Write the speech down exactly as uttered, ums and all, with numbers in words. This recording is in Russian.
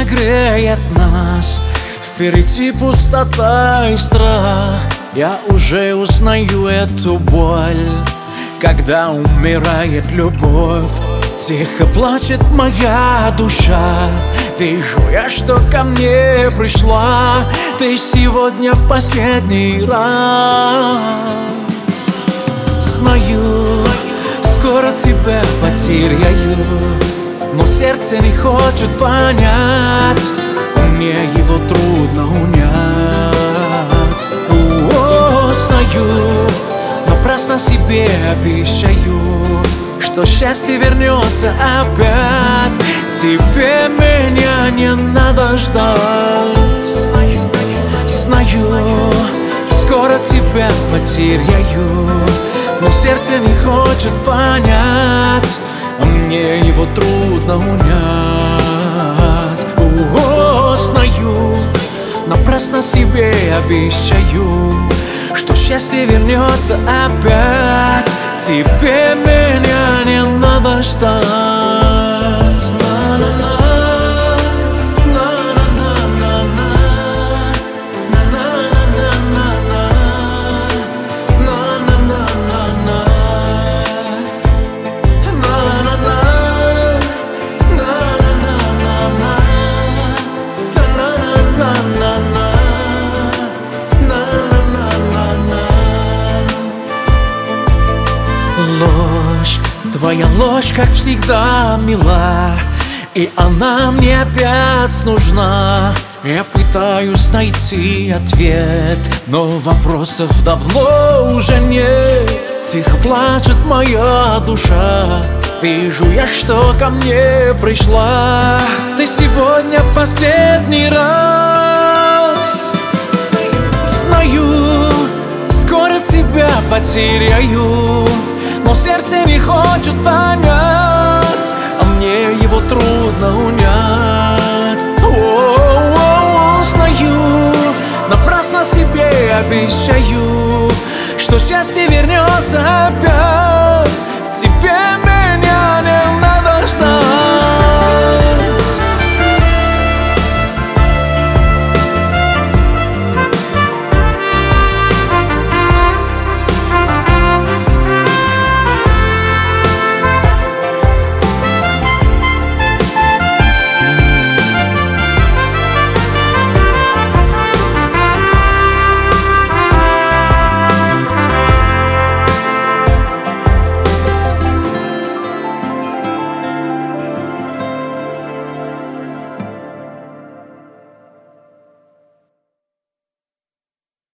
согреет нас. Впереди пустота и страх. Я уже узнаю эту боль, когда умирает любовь. Тихо плачет моя душа. Вижу я, что ко мне пришла ты сегодня в последний раз. Знаю, скоро тебя потеряю, но сердце не хочет понять, мне его трудно унять. О, знаю, напрасно себе обещаю, что счастье вернется опять. Тебе меня не надо ждать. Знаю, скоро тебя потеряю, но сердце не хочет понять, а мне его трудно унять. О, знаю, напрасно себе обещаю, что счастье вернется опять. Тебе меня не надо ждать. Ложь, твоя ложь, как всегда, мила, и она мне опять нужна. Я пытаюсь найти ответ, но вопросов давно уже нет. Тихо плачет моя душа. Вижу я, что ко мне пришла ты сегодня в последний раз. Знаю, скоро тебя потеряю, но сердце не хочет понять, а мне его трудно унять. О-о-о, знаю, напрасно себе обещаю, что счастье вернется опять.